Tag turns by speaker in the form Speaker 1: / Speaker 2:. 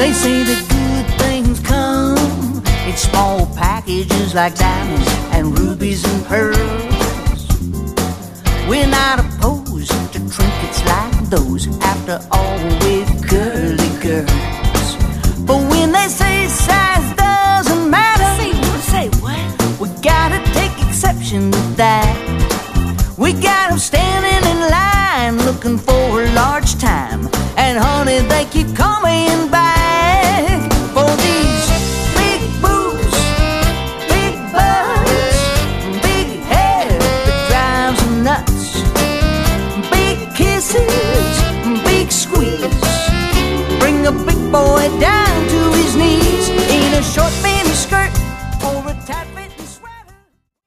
Speaker 1: They say that good things come in small packages like diamonds and rubies and pearls. We're not opposed to trinkets like those, after all, with girly girls. But when they say size doesn't matter, say what? We gotta take exception to that. We got them standing in line looking for a large time, and honey, they keep coming back.